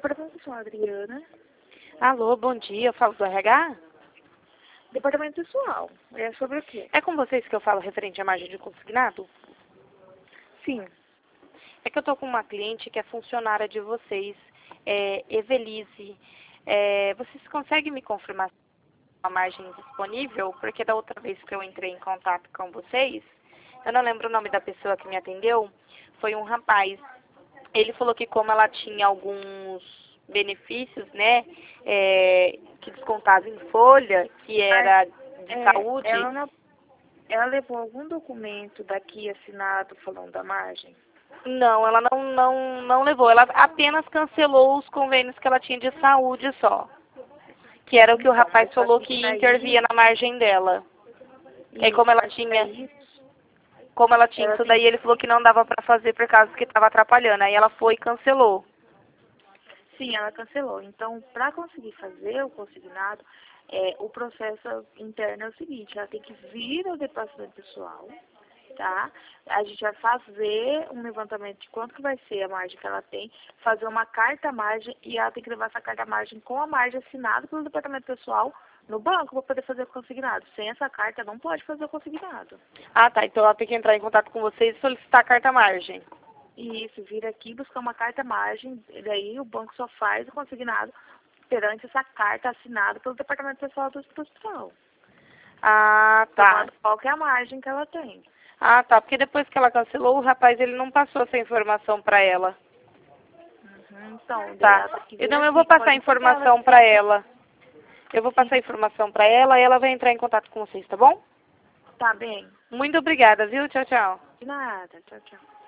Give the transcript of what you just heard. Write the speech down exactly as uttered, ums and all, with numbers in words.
Departamento Pessoal, Adriana. Alô, bom dia. Eu falo do R H? Departamento Pessoal. É sobre o quê? É com vocês que eu falo referente à margem de consignado? Sim. É que eu tô com uma cliente que é funcionária de vocês, é Evelise. É, vocês conseguem me confirmar a margem disponível? Porque da outra vez que eu entrei em contato com vocês, eu não lembro o nome da pessoa que me atendeu, foi um rapaz. Ele falou que como ela tinha alguns benefícios, né, é, que descontavam em folha, que era de É, saúde. ela, não, ela levou algum documento daqui assinado falando da margem? Não, ela não, não, não levou. Ela apenas cancelou os convênios que ela tinha de saúde só. Que era o que o Então, rapaz mas só falou que que daí, intervia na margem dela. E aí como ela mas tinha, daí, como ela tinha ela isso tem daí, que, ele falou que não dava pra fazer por causa que estava atrapalhando. Aí ela foi e cancelou. sim, ela cancelou. Então, para conseguir fazer o consignado, é, o processo interno é o seguinte, ela tem que vir ao departamento pessoal, tá? A gente vai fazer um levantamento de quanto que vai ser a margem que ela tem, fazer uma carta margem e ela tem que levar essa carta margem com a margem assinada pelo departamento pessoal no banco para poder fazer o consignado. Sem essa carta não pode fazer o consignado. Ah, tá. Então ela tem que entrar em contato com vocês e solicitar a carta margem. E isso, vir aqui buscar uma carta margem, e daí o banco só faz o consignado perante essa carta assinada pelo departamento pessoal do hospital. Ah, tá. Falando qual que é a margem que ela tem. Ah, tá. Porque depois que ela cancelou, o rapaz ele não passou essa informação pra ela. Uhum, então, daí Tá. ela tem que vir Então eu aqui, vou passar a pode pegar ela informação aqui. pra ela. Eu vou passar a informação pra ela e ela vai entrar em contato com vocês, tá bom? Tá bem? Muito obrigada, viu? Tchau, tchau. De nada, tchau, tchau.